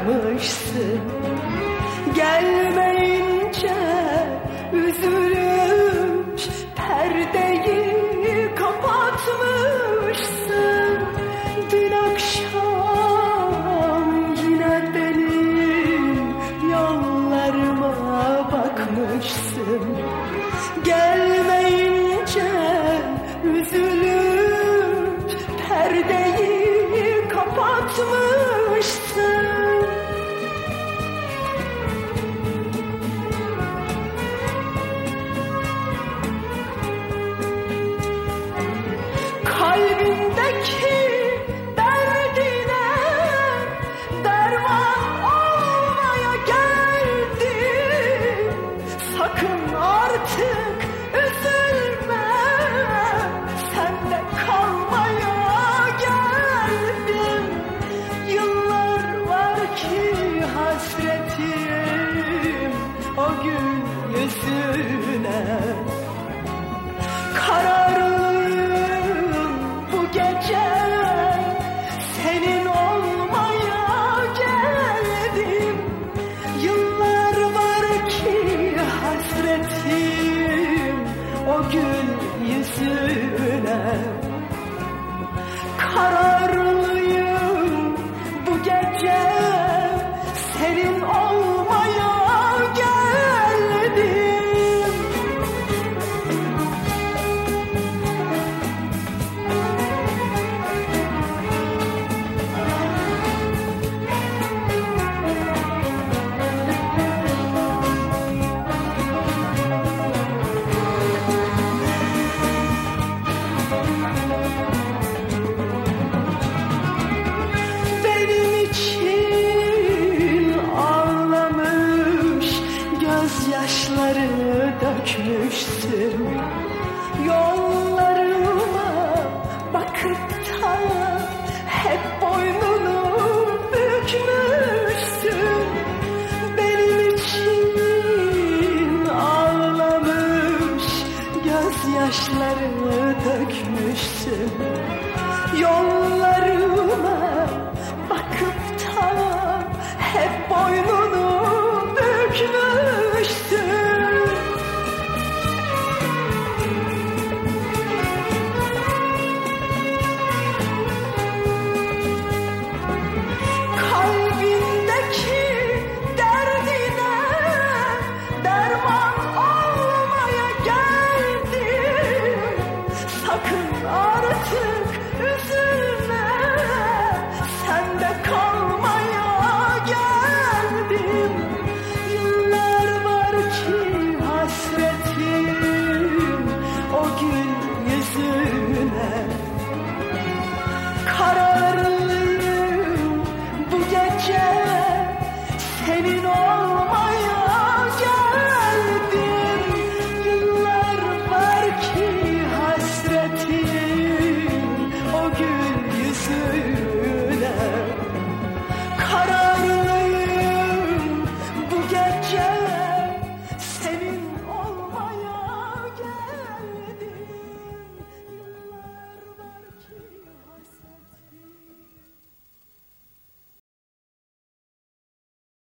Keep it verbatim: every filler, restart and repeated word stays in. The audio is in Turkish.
bırakmışsın. Gelmeyince üzülmüş, perdeyi kapatmışsın. Dün akşam yine benim yollarıma bakmışsın. Gelmeyince üzülüp perdeyi kapatmışsın. Kalbindeki derdine derman olmaya geldim. Sakın artık üzülme, sende kalmaya geldim. Yıllar var ki hasretim o gün yüzüne. Kararlıyım bu gece, senin olmaya geldim. Yıllar var ki hasretim o gün yüzüne. Kararlıyım bu gece, senin olmaya geldim. Yaşları dökmüşsün.